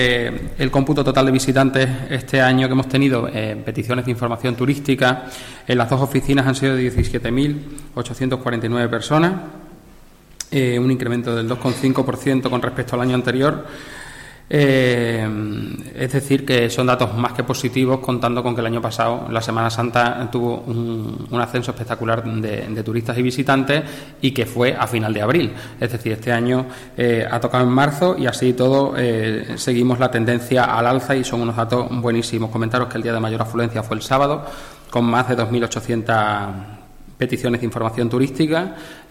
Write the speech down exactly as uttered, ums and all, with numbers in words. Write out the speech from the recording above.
Eh, el cómputo total de visitantes este año que hemos tenido en eh, peticiones de información turística en las dos oficinas han sido de diecisiete mil ochocientas cuarenta y nueve personas, eh, un incremento del dos coma cinco por ciento con respecto al año anterior. Eh, es decir, que son datos más que positivos, contando con que el año pasado, la Semana Santa, tuvo un, un ascenso espectacular de, de turistas y visitantes, y que fue a final de abril. Es decir, este año eh, ha tocado en marzo, y así todo eh, seguimos la tendencia al alza, y son unos datos buenísimos. Comentaros que el día de mayor afluencia fue el sábado, con más de dos mil ochocientas peticiones de información turística.